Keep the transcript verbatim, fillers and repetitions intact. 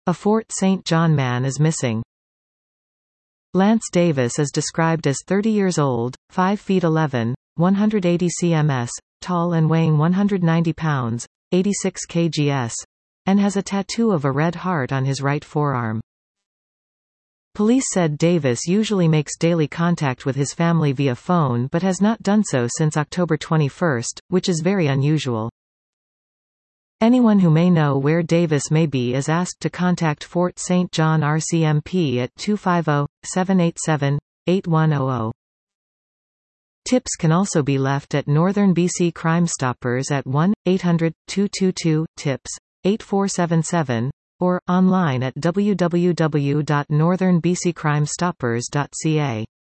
A Fort Saint John man is missing. Lance Davis is described as thirty years old, five feet eleven, one hundred eighty centimeters, tall and weighing one hundred ninety pounds, eighty-six kilograms, and has a tattoo of a red heart on his right forearm. Police said Davis usually makes daily contact with his family via phone but has not done so since October twenty-first, which is very unusual. Anyone who may know where Davis may be is asked to contact Fort Saint John R C M P at two five zero, seven eight seven, eight one zero zero. Tips can also be left at Northern B C Crime Stoppers at one eight hundred, two two two, TIPS, eight four seven seven, or online at w w w dot northern b c crime stoppers dot c a.